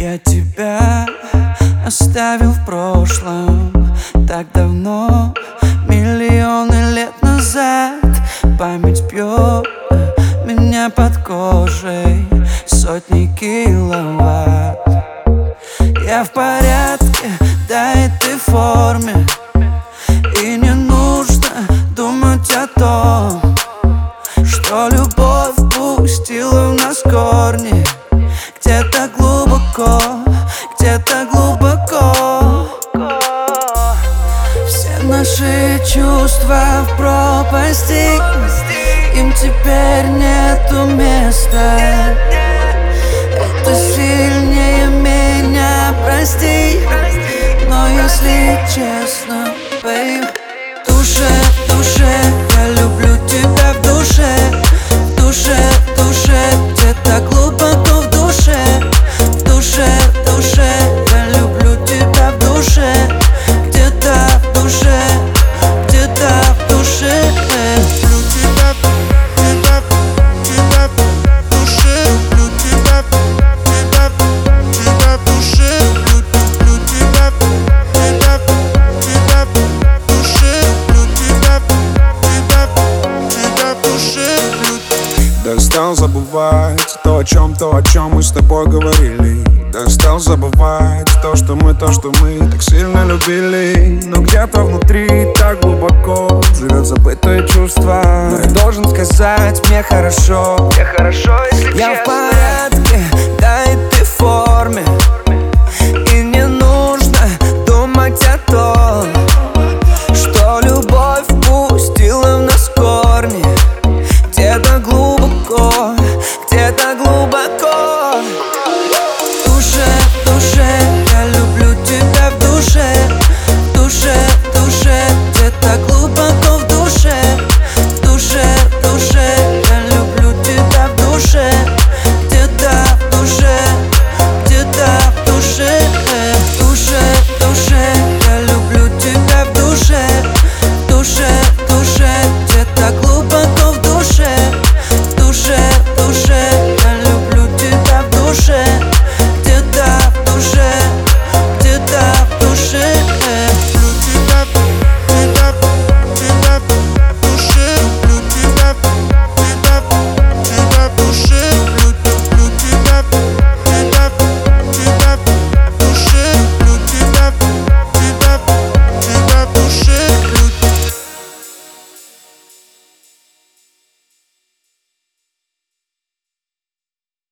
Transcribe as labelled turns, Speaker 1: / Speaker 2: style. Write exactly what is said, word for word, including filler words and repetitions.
Speaker 1: Я тебя оставил в прошлом так давно, миллионы лет назад. Память бьет меня под кожей сотни киловатт. Я в порядке, да и ты в форме, и не нужно думать о том, что любовь пустила в нас корни. Где-то глубоко, где-то глубоко. Все наши чувства в пропасти, им теперь нету места. Это сильнее меня, прости, но если честно, бейб, в душе, в душе, я люблю тебя в душе. В душе, в душе, где-то глубоко в душе. В душе, в душе, я люблю тебя в душе. Где-то в душе, где-то в душе. Люблю тебя, тебя, тебя в душе. Люблю тебя, тебя, тебя в душе. Люблю тебя, тебя, тебя в душе. Люблю тебя, тебя, тебя в душе.
Speaker 2: Достал забывать то, о чем, то, о чем мы с тобой говорили. Достал забывать то, что мы, то, что мы так сильно любили. Но где-то внутри так глубоко живет забытое чувство. Но я должен сказать, мне хорошо.
Speaker 1: Мне хорошо, если
Speaker 2: Я в
Speaker 1: честно.